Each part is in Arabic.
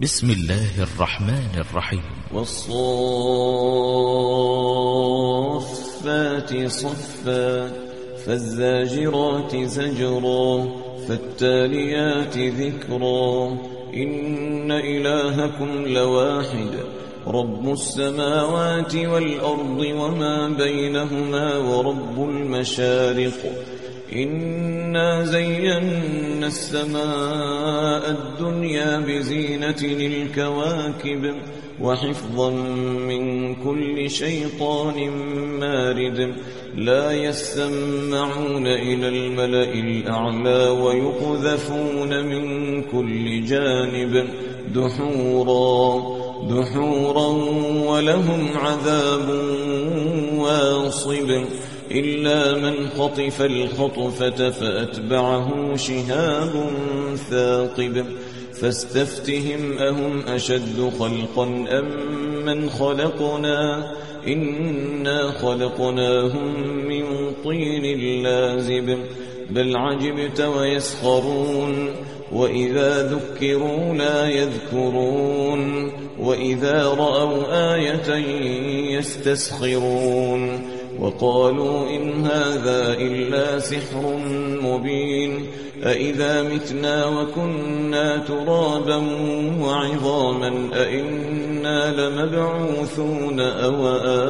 بسم الله الرحمن الرحيم. والصافات صفا فالزاجرات زجرا فالتاليات ذكرا إن إلهكم لواحد رب السماوات والأرض وما بينهما ورب المشارق إنا زينا السماء الدنيا بزينة الكواكب وحفظا من كل شيطان مارد لا يسمعون إلى الملأ الأعلى ويقذفون من كل جانب دحورا ولهم عذاب واصب إلا من خطف الخطفة فأتبعه شهاب ثاقب فاستفتهم أهم أشد خلقا أم من خلقنا إنا خلقناهم من طين لازب بل عجبت ويسخرون وإذا ذكروا لا يذكرون وإذا رأوا آية يستسخرون وقالوا إن هذا إلا سحر مبين أإذا متنا وكنا ترابا وعظاما أإنا لمبعوثون أو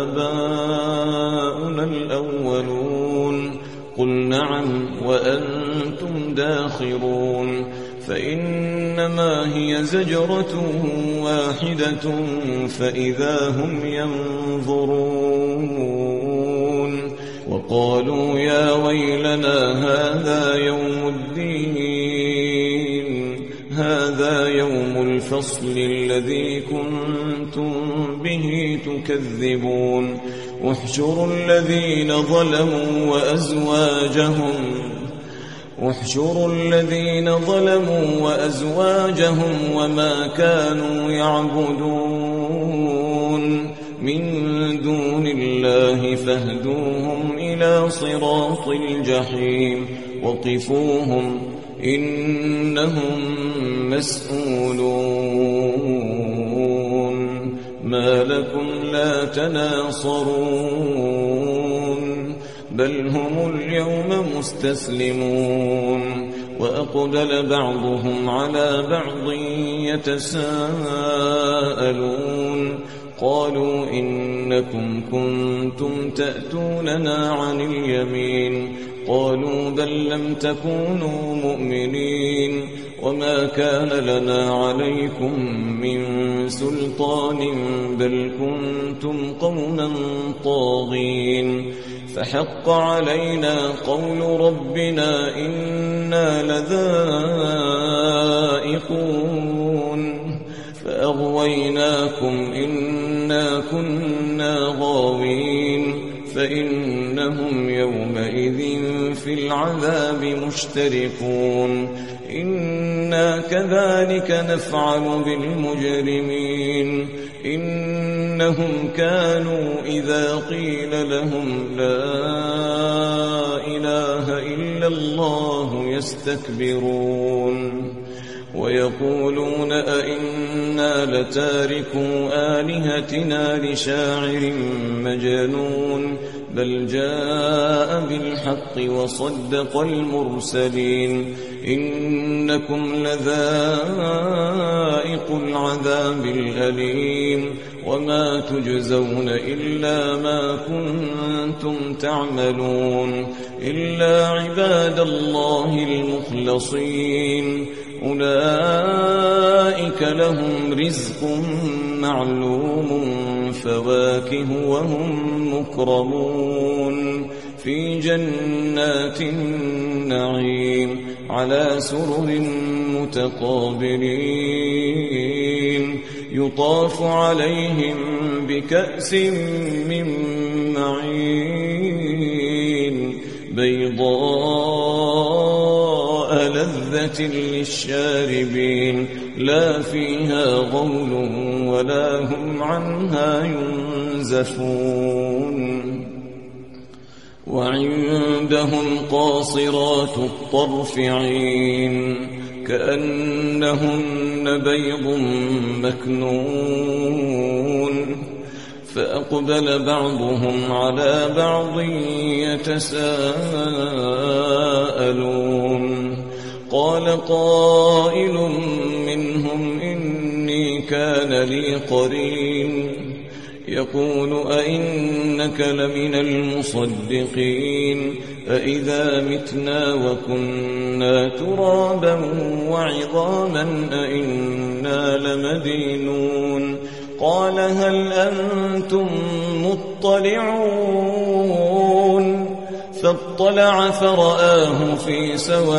آباؤنا الأولون قل نعم وأنتم داخرون فإنما هي زجرة واحدة فإذا هم ينظرون وقالوا يا ويلنا هذا يوم الفصل الذي كنتم به تكذبون احشروا الذين ظلموا وأزواجهم وما كانوا يعبدون من دون الله فاهدوهم إلى صراط الجحيم وقفوهم إنهم مسؤولون ما لكم لا تناصرون بل هم اليوم مستسلمون وأقبل بعضهم على بعض يتساءلون قالوا إنكم كنتم تأتوننا عن اليمين قالوا بل لم تكونوا مؤمنين وما كان لنا عليكم من سلطان بل كنتم قوما طاغين فحق علينا قول ربنا إنا لذائقون فأغويناكم إنا كنا غاوين فإنهم يومئذ في العذاب مشتركون إنا كذلك نفعل بالمجرمين إنهم كانوا إذا قيل لهم لا إله إلا الله يستكبرون ويقولون أئنا لتاركو آلهتنا لشاعر مجنون بل جاء بالحق وصدق المرسلين إنكم لذائق العذاب الأليم وما تجزون إلا ما كنتم تعملون إلا عباد الله المخلصين أولئك لهم رزق معلوم فواكه وهم مكرمون في جنات النعيم على سرر متقابلين يطاف عليهم بكأس من معين بيضاء لذة للشاربين لا فيها غول ولا هم عنها ينزفون وعندهم قاصرات الطرف عين كأنهن بيض مكنون فأقبل بعضهم على بعض يتساءلون قال قائل منهم إني كان لي قرين يقول أئنك لمن المصدقين أئذا متنا وكنا ترابا وعظاما أئنا لمدينون قال هل أنتم مطلعون فاطلع فرآه في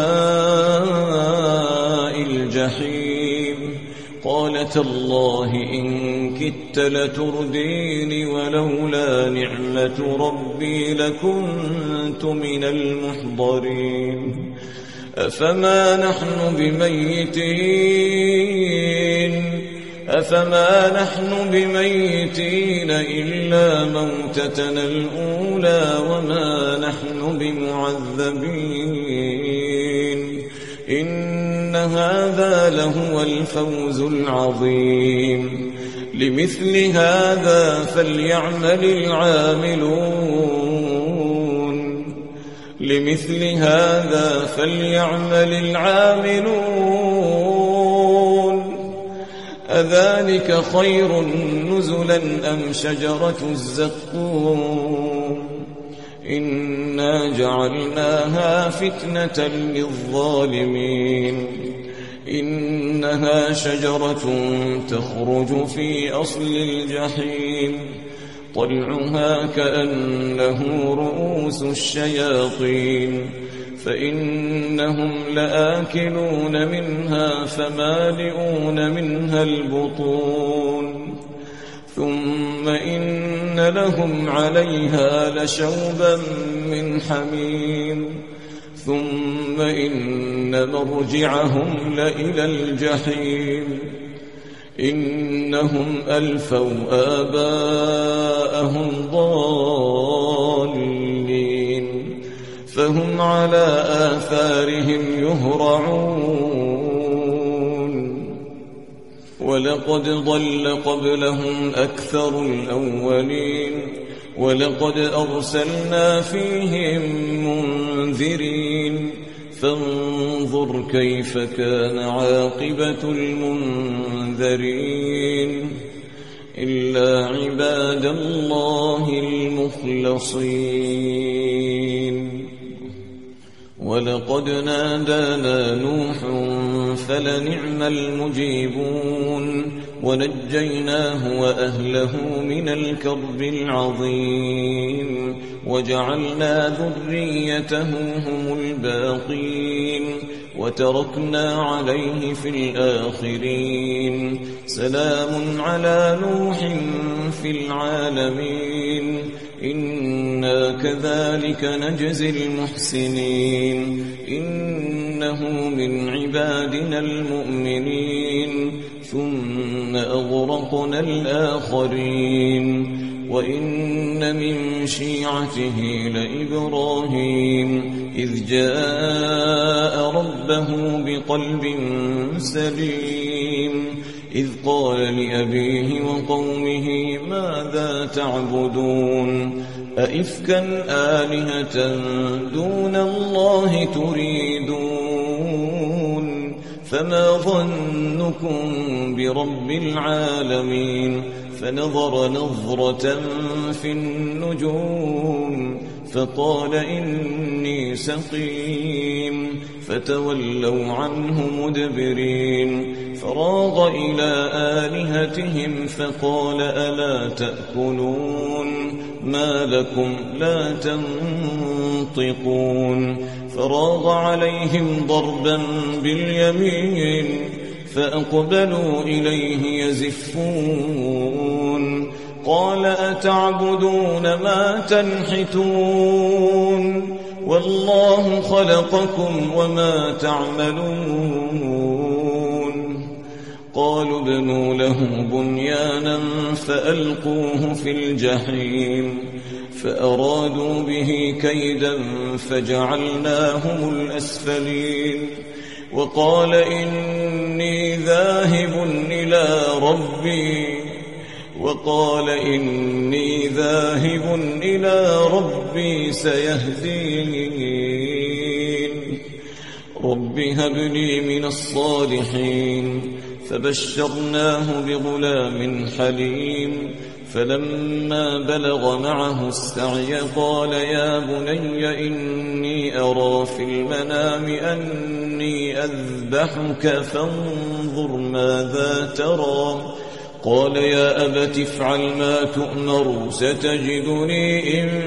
سواء الجحيم قال تالله إن كدت لتردين ولولا نعمة ربي لكنت من المحضرين أفما نحن بميتين إلا موتتنا الأولى وما نحن بمعذبين إن هذا لهو الفوز العظيم لمثل هذا فليعمل العاملون أذلك خير نزلا أم شجرة الزقوم إنا جعلناها فتنة للظالمين إنها شجرة تخرج في أصل الجحيم طلعها كأنه رؤوس الشياطين فإنهم لآكلون منها فمالئون منها البطون ثم إن لهم عليها لشوبا من حميم ثم إن مرجعهم لإلى الجحيم إنهم ألفوا آباءهم ضالين فهم على آثارهم يهرعون ولقد ضل قبلهم أكثر الأولين ولقد أرسلنا فيهم منذرين فانظر كيف كان عاقبة المنذرين إلا عباد الله المخلصين ولقد نادانا نوح فلنعم المجيبون ونجيناه وأهله من الكرب العظيم وجعلنا ذريته هم الباقين وتركنا عليه في الآخرين سلام على نوح في العالمين إنا كذلك نجزي المحسنين إنه من عبادنا المؤمنين ثم أغرقنا الآخرين وإن من شيعته لإبراهيم إذ جاء ربه بقلب سليم إذ قال لأبيه وقومه ماذا تعبدون أئفكا آلهة دون الله تريدون فما ظنكم برب العالمين فنظر نظرة في النجوم فقال إني سقيم فتولوا عنه مدبرين فراغ إلى آلهتهم فقال ألا تأكلون ما لكم لا تنطقون فراغ عليهم ضربا باليمين فأقبلوا إليه يزفون قال أتعبدون ما تنحتون والله خلقكم وما تعملون قالوا ابنوا له بنيانا فألقوه في الجحيم فأرادوا به كيدا فجعلناهم الأسفلين وقال إني ذاهب إلى ربي سيهدين رب هب لي من الصالحين فبشرناه بغلام حليم فلما بلغ معه السعي قال يا بني إني أرى في المنام أني أذبحك فانظر ماذا ترى قال يا أبت افعل ما تؤمر ستجدني إن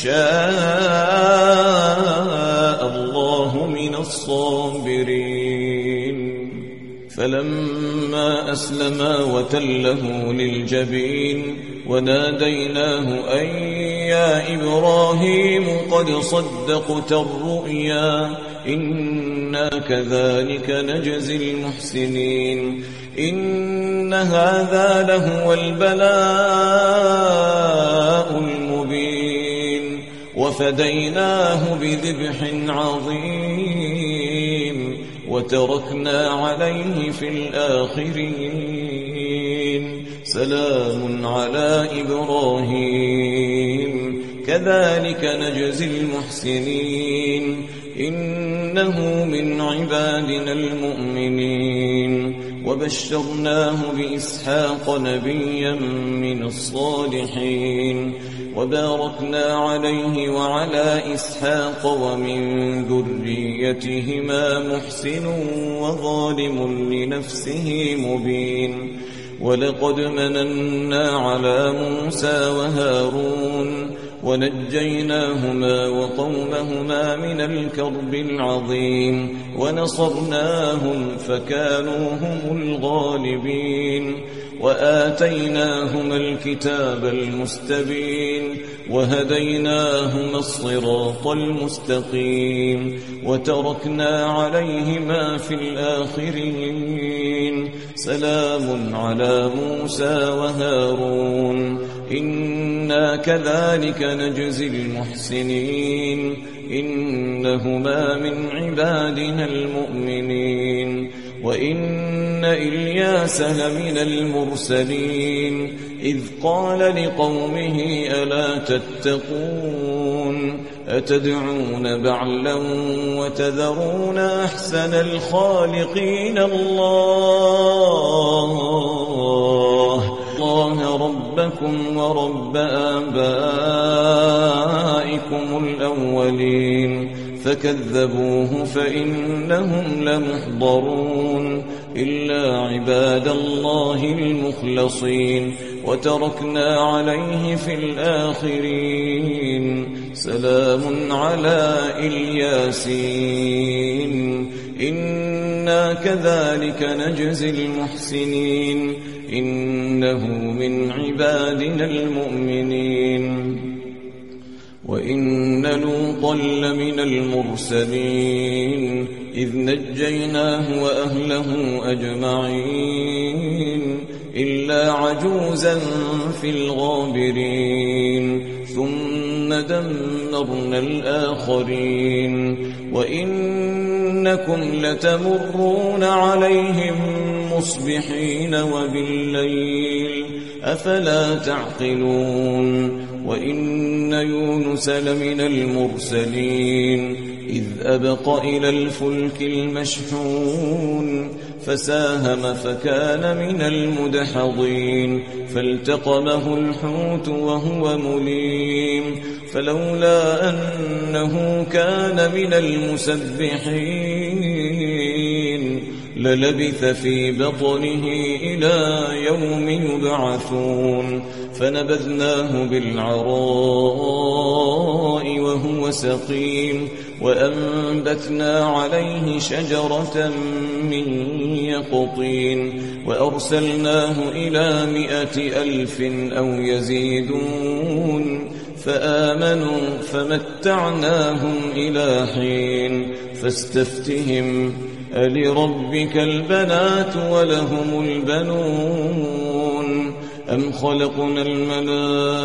شاء الله من الصابرين فلما أسلما وتله للجبين وناديناه أن يا إبراهيم قد صدقت الرؤيا إنا كذلك نجزي المحسنين إن هذا لهو البلاء المبين وفديناه بذبح عظيم وتركنا عليه في الآخرين سلام على إبراهيم كذلك نجزي المحسنين إنه من عبادنا المؤمنين وبشرناه بإسحاق نبيا من الصالحين وباركنا عليه وعلى إسحاق ومن ذريتهما محسن وظالم لنفسه مبين ولقد مننا على موسى وهارون ونجيناهما وقومهما من الكرب العظيم ونصرناهم فكانوا هم الغالبين وآتيناهما الكتاب المستبين وهديناهما الصراط المستقيم وتركنا عليهما في الآخرين سلام على موسى وهارون إنا كذلك نجزي المحسنين إنهما من عبادنا المؤمنين وإن إلياس لمن المرسلين إذ قال لقومه ألا تتقون أتدعون بعلا وتذرون أحسن الخالقين الله ربكم ورب آبائكم الأولين فكذبوه فإنهم لمحضرون إلا عباد الله المخلصين وتركنا عليه في الآخرين سلام على الياسين إنا كذلك نجزي المحسنين إنه من عبادنا المؤمنين وإن لوطا لمن المرسلين إذ نجيناه وأهله أجمعين إلا عجوزا في الغابرين ثم دمرنا الآخرين وإنكم لتمرون عليهم مصبحين وبالليل أفلا تعقلون وإن يونس لمن المرسلين إذ أبق إلى الفلك المشحون فساهم فكان من المدحضين فالتقمه الحوت وهو مليم فلولا أنه كان من المسبحين للبث في بطنه إلى يوم يبعثون فنبذناه بالعراء وهو سقيم وأنبتنا عليه شجرة من يقطين وأرسلناه إلى 100,000 أو يزيدون فآمنوا فمتعناهم إلى حين فاستفتهم ألربك البنات ولهم البنون أم خلقنا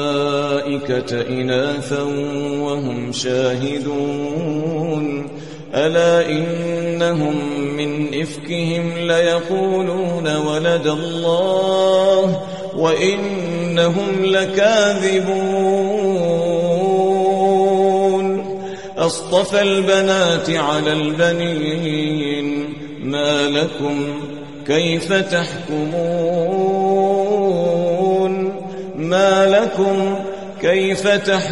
الملائكة إناثا وهم شاهدون ألا إنهم من إفكهم ليقولون ولد الله وإنهم لكاذبون أصطفى البنات على البنين ما لكم كيف تحكمون ما لكم كيف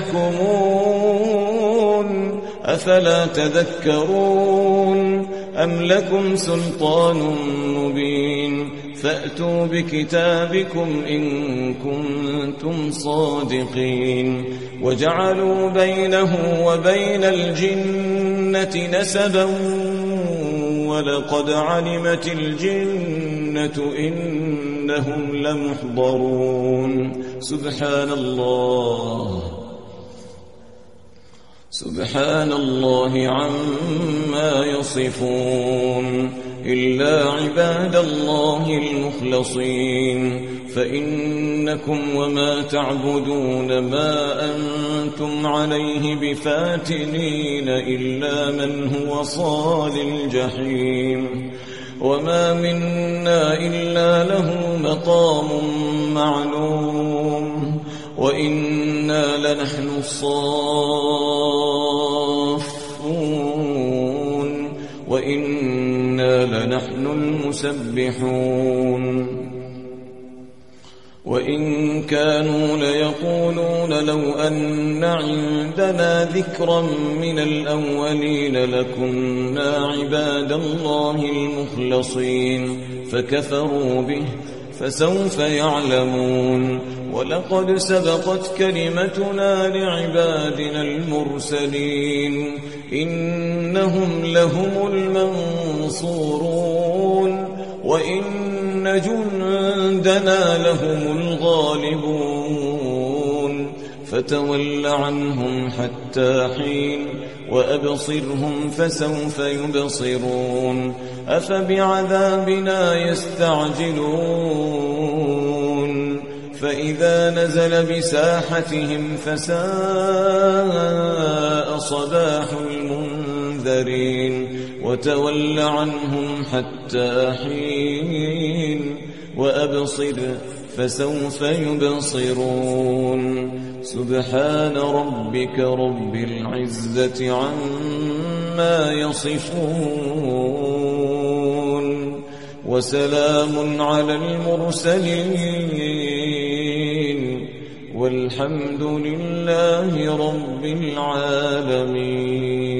تحكمون أفلا تذكرون أم لكم سلطان مبين فأتوا بكتابكم إن كنتم صادقين وجعلوا بينه وبين الجنة نسبا ولقد علمت الجنة إنهم لمحضرون سبحان الله عما يصفون إلا عباد الله المخلصين فإنكم وما تعبدون ما أنتم عليه بفاتنين إلا من هو صال الجحيم وما منا إلا له مقام معلوم وإنا لنحن الصافون وإنا لنحن المسبحون وإن كانوا ليقولون لو أن عندنا ذكرا من الأولين لكنا عباد الله المخلصين فكفروا به فسوف يعلمون ولقد سبقت كلمتنا لعبادنا المرسلين إنهم لهم المنصورون وإن جندنا لهم الغالبون فتول عنهم حتى حين وأبصرهم فسوف يبصرون أفبعذابنا يستعجلون فإذا نزل بساحتهم فساء صباح المنذرين وتول عنهم حتى حين وأبصر فسوف يبصرون سبحان ربك رب العزة عما يصفون وسلام على المرسلين والحمد لله رب العالمين.